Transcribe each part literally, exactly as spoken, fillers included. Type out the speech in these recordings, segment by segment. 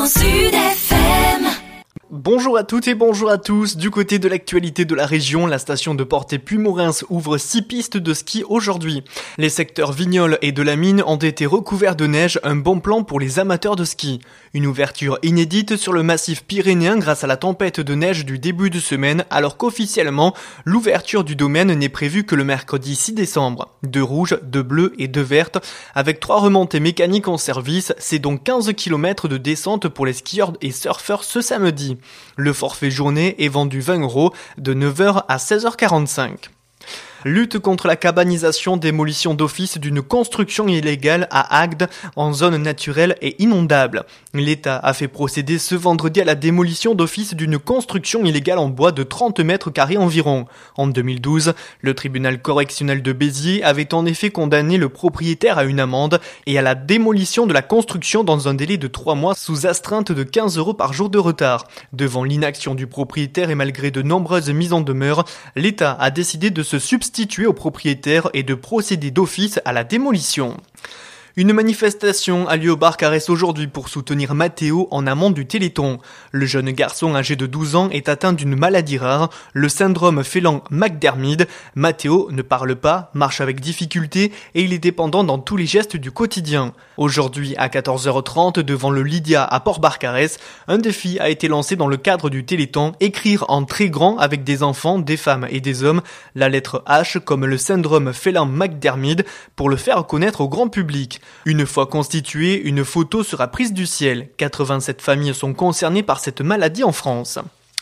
Grand Sud F M. Bonjour à toutes et bonjour à tous. Du côté de l'actualité de la région, la station de Portet-Puymorens ouvre six pistes de ski aujourd'hui. Les secteurs Vignoles et de la Mine ont été recouverts de neige, un bon plan pour les amateurs de ski. Une ouverture inédite sur le massif pyrénéen grâce à la tempête de neige du début de semaine, alors qu'officiellement, l'ouverture du domaine n'est prévue que le mercredi six décembre. Deux rouges, deux bleus et deux vertes, avec trois remontées mécaniques en service, c'est donc quinze kilomètres de descente pour les skieurs et surfeurs ce samedi. Le forfait journée est vendu vingt euros de neuf heures à seize heures quarante-cinq. Lutte contre la cabanisation, démolition d'office d'une construction illégale à Agde en zone naturelle et inondable. L'État a fait procéder ce vendredi à la démolition d'office d'une construction illégale en bois de trente mètres carrés environ. En deux mille douze, le tribunal correctionnel de Béziers avait en effet condamné le propriétaire à une amende et à la démolition de la construction dans un délai de trois mois sous astreinte de quinze euros par jour de retard. Devant l'inaction du propriétaire et malgré de nombreuses mises en demeure, l'État a décidé de se substituer au propriétaire et de procéder d'office à la démolition. Une manifestation a lieu au Barcarès aujourd'hui pour soutenir Mathéo en amont du Téléthon. Le jeune garçon âgé de douze ans est atteint d'une maladie rare, le syndrome Phelan-McDermid. Mathéo ne parle pas, marche avec difficulté et il est dépendant dans tous les gestes du quotidien. Aujourd'hui à quatorze heures trente devant le Lydia à Port-Barcarès, un défi a été lancé dans le cadre du Téléthon, écrire en très grand avec des enfants, des femmes et des hommes la lettre H comme le syndrome Phelan-McDermid pour le faire connaître au grand public. Une fois constituée, une photo sera prise du ciel. quatre-vingt-sept familles sont concernées par cette maladie en France.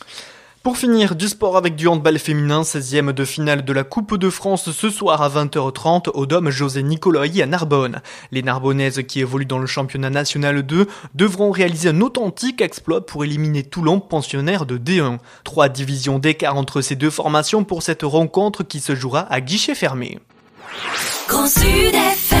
Pour finir, du sport avec du handball féminin, seizième de finale de la Coupe de France ce soir à vingt heures trente au Dôme José Nicolai à Narbonne. Les Narbonnaises qui évoluent dans le championnat national deux devront réaliser un authentique exploit pour éliminer Toulon, pensionnaire de D un. Trois divisions d'écart entre ces deux formations pour cette rencontre qui se jouera à guichet fermé. Grand Sud F M.